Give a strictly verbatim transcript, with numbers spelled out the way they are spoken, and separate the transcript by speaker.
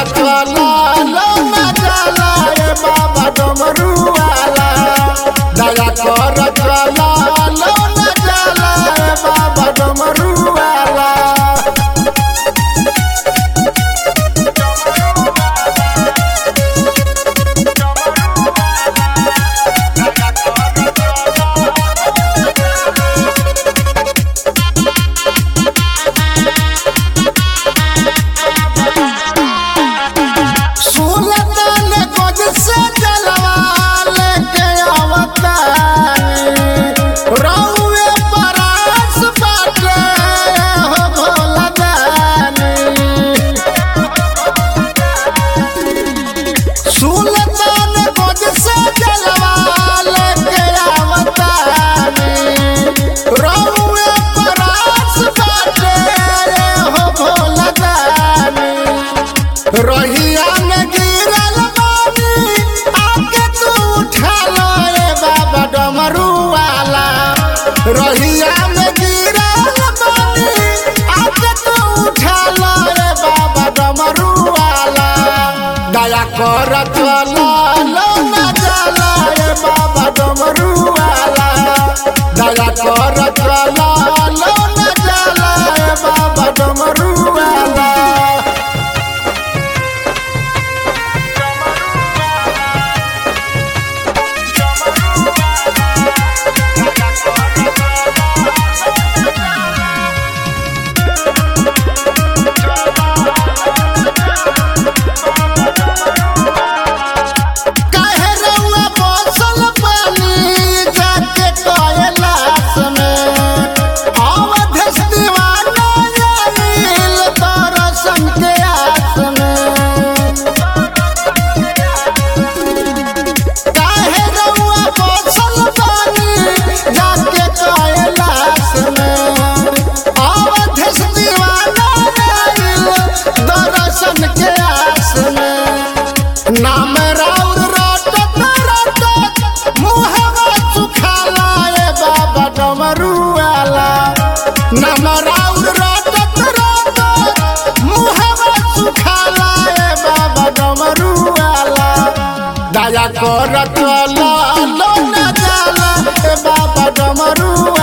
Speaker 1: करत लो न जाला ए बाबा डमरू वाला दया करत लो न जाला ए बाबा डमरू वाला। रहिया में गिरल बानी आके तू उठा लो ए बाबा डमरू वाला रहिया में गिरल बानी आके तू उठा लो ए बाबा डमरू वाला दया करत लो न जाला ए बाबा डमरू वाला दया करत लो न जाला ए बाबा डमरू वाला। नाम राउर रटत रटत मुहवा सुखाला ए बाबा डमरू वाला नाम राउर रटत रटत मुहवा सुखाला ए बाबा डमरू वाला दया करत लो न जाला ए बाबा डमरू